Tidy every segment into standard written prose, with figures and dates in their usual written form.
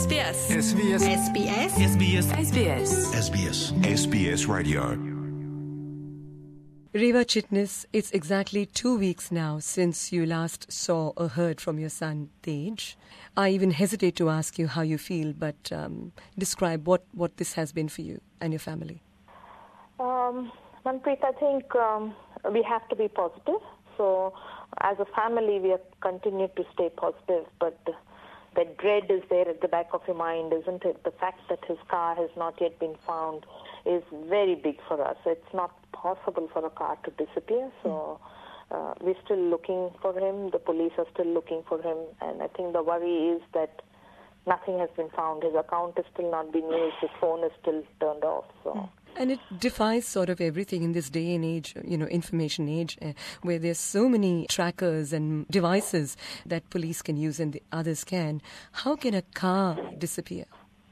SBS SBS SBS SBS SBS SBS SBS Radio. Reva Chitnis, it's exactly 2 weeks now since you last saw or heard from your son, Tej. I even hesitate to ask you how you feel, but describe what this has been for you and your family. Manpreet, I think we have to be positive. So as a family, we have continued to stay positive, but the dread is there at the back of your mind, isn't it? The fact that his car has not yet been found is very big for us. It's not possible for a car to disappear, so we're still looking for him. The police are still looking for him, and I think the worry is that nothing has been found. His account is still not being used. His phone is still turned off. So. And it defies sort of everything in this day and age, information age, where there's so many trackers and devices that police can use and the others can. How can a car disappear?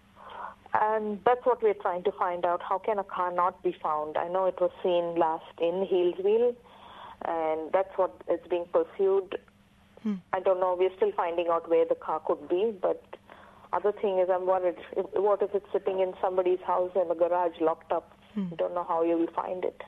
And that's what we're trying to find out. How can a car not be found? I know it was seen last in Hillsville, and that's what is being pursued. I don't know. We're still finding out where the car could be, but other thing is I'm worried. What if it's sitting in somebody's house in a garage locked up? Don't know how you will find it.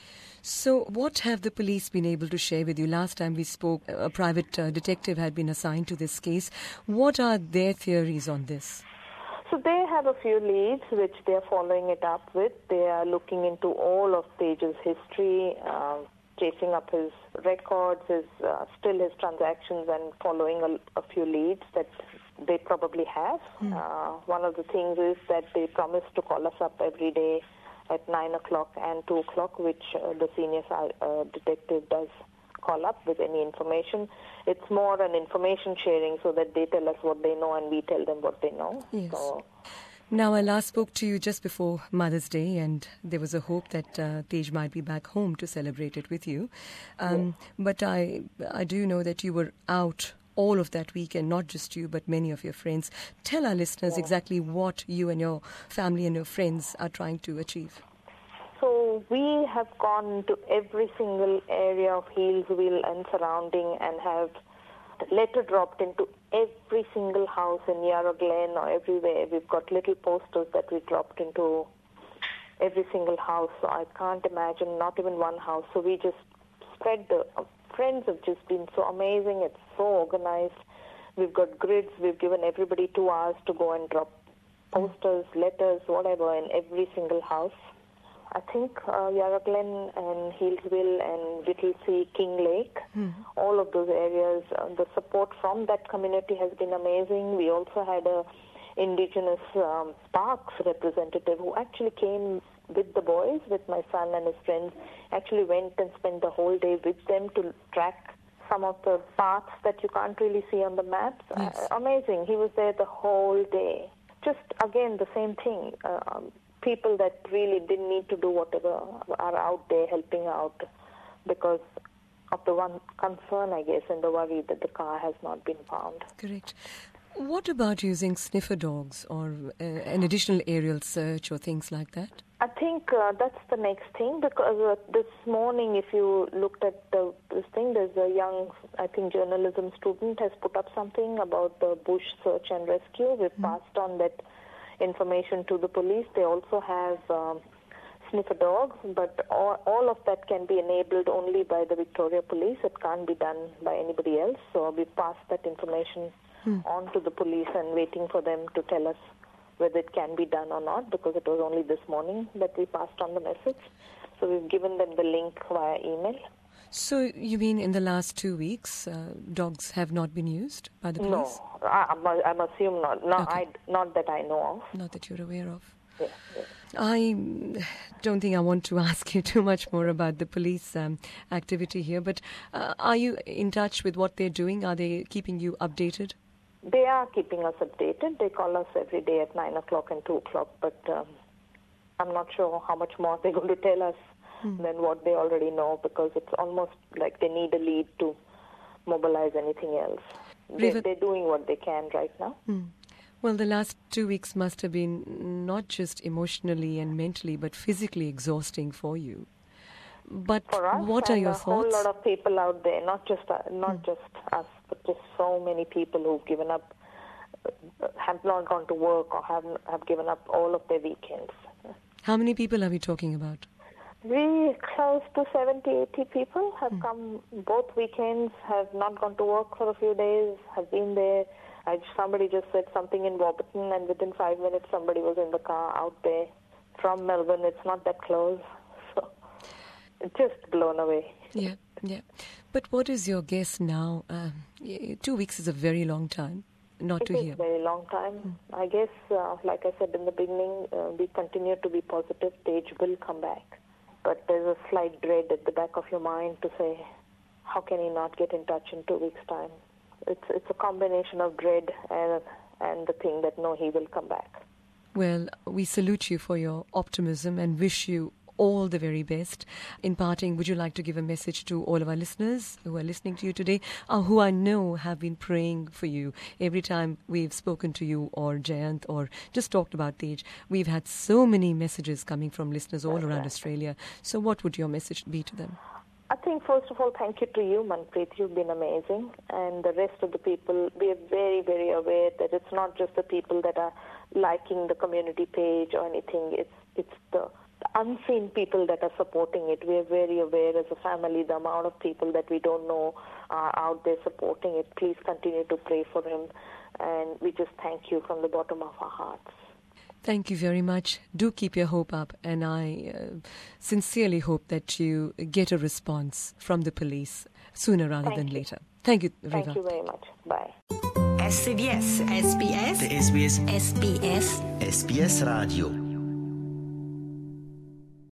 So what have the police been able to share with you? Last time we spoke, a private detective had been assigned to this case. What are their theories on this? So they have a few leads which they're following it up with. They are looking into all of Tej's history, chasing up his records, his transactions, and following a few leads that they probably have. One of the things is that they promise to call us up every day at 9 o'clock and 2 o'clock, which the senior detective does call up with any information. It's more an information sharing so that they tell us what they know and we tell them what they know. Yes. So, now, I last spoke to you just before Mother's Day, and there was a hope that Tej might be back home to celebrate it with you. But I do know that you were out all of that weekend, not just you, but many of your friends. Tell our listeners exactly what you and your family and your friends are trying to achieve. So we have gone to every single area of Hillsville and surrounding and have letter dropped into every single house in Yarra Glen or everywhere. We've got little posters that we dropped into every single house. So I can't imagine not even one house. So we just spread the... Friends have just been so amazing. It's so organized. We've got grids. We've given everybody 2 hours to go and drop posters, letters, whatever, in every single house. I think Yarra Glen and Hillsville and Whittlesea, King Lake, all of those areas, the support from that community has been amazing. We also had a Indigenous Sparks representative who actually came with the boys, with my son and his friends, actually went and spent the whole day with them to track some of the paths that you can't really see on the maps. Yes. Amazing. He was there the whole day. Just, again, the same thing. People that really didn't need to do whatever are out there helping out because of the one concern, I guess, and the worry that the car has not been found. Correct. What about using sniffer dogs or an additional aerial search or things like that? I think that's the next thing because this morning, if you looked at this thing, there's a young, I think, journalism student has put up something about the bush search and rescue. We've passed on that information to the police. They also have sniffer dogs, but all of that can be enabled only by the Victoria Police. It can't be done by anybody else. So we've passed that information on to the police and waiting for them to tell us whether it can be done or not, because it was only this morning that we passed on the message. So we've given them the link via email. So you mean in the last 2 weeks, dogs have not been used by the police? No, I'm assuming not. No, Okay. Not that I know of. Not that you're aware of. Yeah. I don't think I want to ask you too much more about the police activity here, but are you in touch with what they're doing? Are they keeping you updated? They are keeping us updated. They call us every day at 9 o'clock and 2 o'clock, but I'm not sure how much more they're going to tell us than what they already know, because it's almost like they need a lead to mobilize anything else. They're doing what they can right now. Well, the last 2 weeks must have been not just emotionally and mentally, but physically exhausting for you. But For us, what are your a whole thoughts? lot of people out there, not just us, but just so many people who've given up have not gone to work or have given up all of their weekends. How many people are we talking about? We close to 70, 80 people have come both weekends, have not gone to work for a few days, have been there. Somebody just said something in Warburton, and within 5 minutes somebody was in the car out there from Melbourne. It's not that close. So just blown away. Yeah. But what is your guess now? 2 weeks is a very long time not to hear. It is a very long time. I guess, like I said in the beginning, we continue to be positive. Tej will come back. But there's a slight dread at the back of your mind to say, how can he not get in touch in 2 weeks' time? It's a combination of dread and the thing that, no, he will come back. Well, we salute you for your optimism and wish you all the very best. In parting, would you like to give a message to all of our listeners who are listening to you today, who I know have been praying for you every time we've spoken to you or Jayant or just talked about Tej? We've had so many messages coming from listeners all around Australia. So what would your message be to them? I think, first of all, thank you to you, Manpreet. You've been amazing. And the rest of the people, we are very, very aware that it's not just the people that are liking the community page or anything. It's the unseen people that are supporting it. We are very aware as a family, the amount of people that we don't know are out there supporting it. Please continue to pray for him. And we just thank you from the bottom of our hearts. Thank you very much. Do keep your hope up, and I sincerely hope that you get a response from the police sooner rather than later. Thank you, Riva. Thank you very much. Bye. SBS SBS SBS SBS Radio